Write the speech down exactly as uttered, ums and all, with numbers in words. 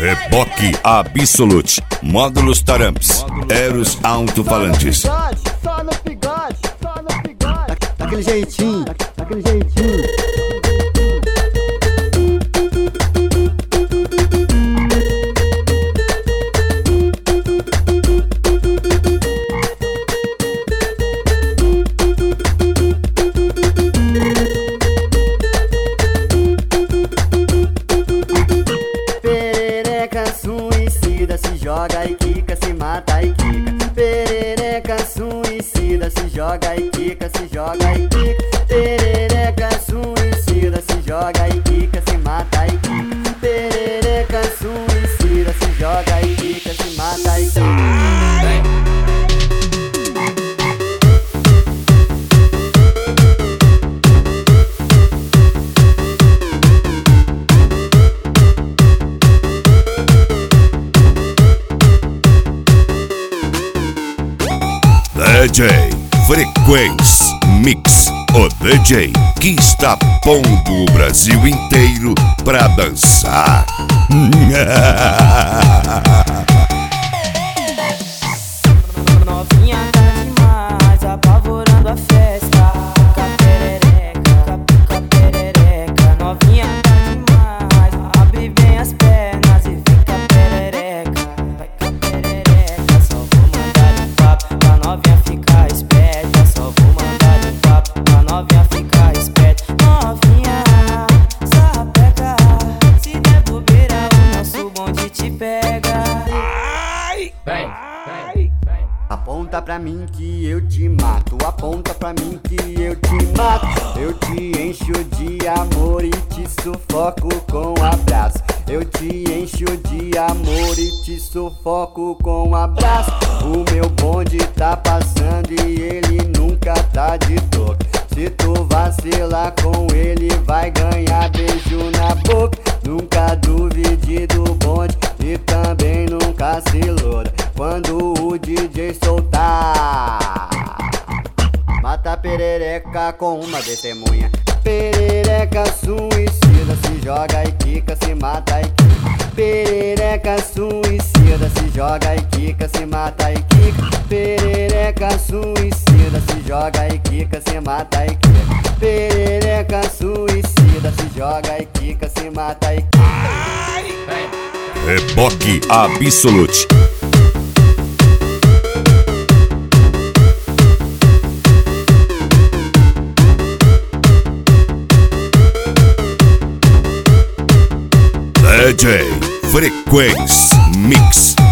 Reboque Absolute, módulos Taramps, Eros alto-falantes. Só no bigode, só no bigode. Daquele jeitinho, daquele jeitinho. Se joga e quica, se mata e quica. Perereca suicida, se joga e quica, se joga e quica. Perereca suicida, se joga e quica, se mata e quica. Perereca suicida, se joga e quica, se mata e quica. D J Frequência Mix, o D J que está pondo o Brasil inteiro pra dançar. Novinha tá demais, apavorando a festa. Fica perereca, fica perereca. Novinha tá demais, abre bem as pernas e fica perereca. Fica perereca, só vou mandar um papo pra novinha ficar esperta. Só vou mandar um papo pra novinha ficar esperta. Novinha, sapeca, se der bobeira o nosso bonde te pega. Ai, vem, vem. Aponta pra mim que eu te mato, aponta pra mim que eu te mato. Eu te encho de amor e te sufoco com abraço. Eu te encho de amor e te sufoco com abraço. O meu bonde tá passando e ele nunca tá de toque. Se tu vacilar com ele vai ganhar beijo na boca. Nunca duvide do bonde e também nunca se iluda quando o D J soltar. Mata a perereca com uma testemunha. Perereca suicida, se joga e quica, se mata e quica. Perereca suicida, se joga e quica, se mata e quica. Perereca suicida, se joga e quica, se mata e quica. Perereca suicida, se joga e quica, se mata e quica. Reboque Absolute. D J Frequência Mix.